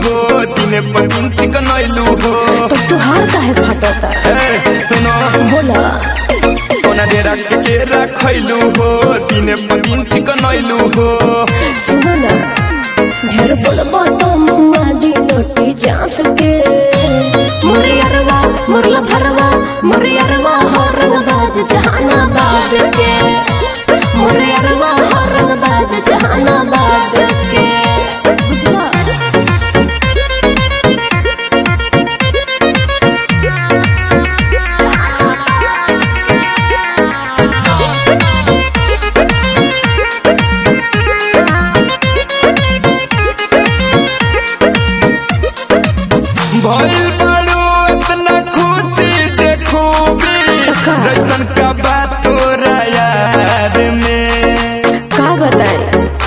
हो, दिने पर दिन चिकनैलू हो। तो तुहार काहे फटता? सुनो बोला कोना डेरा के रखैलू हो, दिने पर दिन चिकनैलू हो। सुनो ना ढेर बोलबो तो मुम्मा दी लोटी जात के मोरियरवा मोरला भरवा मोरियरवा हरंगबाज जहानाबाद के मोरियरवा हरंगबाज जहानाबाद के बुझला। भइल बाड़ू इतना खुशी जे खूबी, जैसन का बात तोरा यार में का बताई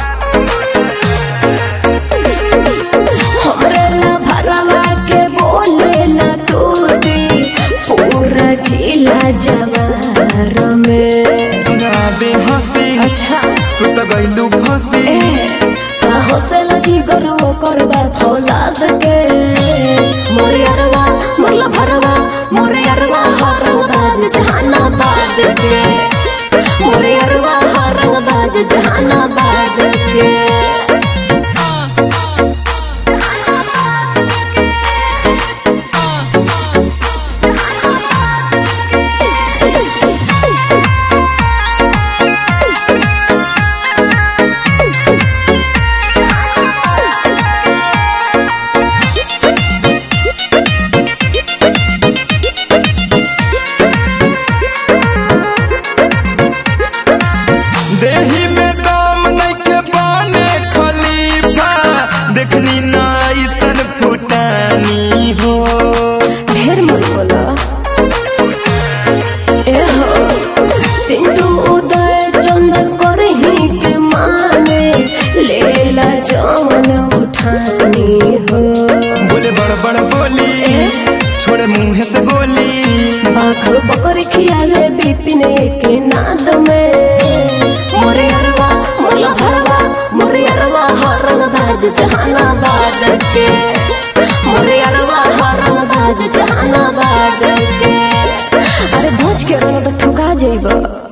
हमरे ला भरवा के बोले ला तूती पूरा जिला जवार में सुना दे हंसी। अच्छा तू तो गइलू फंसी। का हौसला जी गरो करबा फौलाद के मोरियरवा मोरला भरवा मोरियरवा हरंगबाज जहानाबाद के मोरियरवा हरंगबाज जहानाबाद के। देही में दम नइखे बने खलीफा, देखनी ना ऐसन फुटानी हो। ढेर मत बोला ए हो सिंधु उदय चंदन करही के माने लेला जवन उठानी हो। बोले बड़ बोली छोड़े मुंह से गोली। बाघ बकर खियाले बिपिन के नाद में मोरियरवा मोरला भरवा मोरियरवा हरंगबाज जहानाबाद के मोरियरवा हरंगबाज जहानाबाद के। अरे भोज के रंग तो ठुका जाइबा।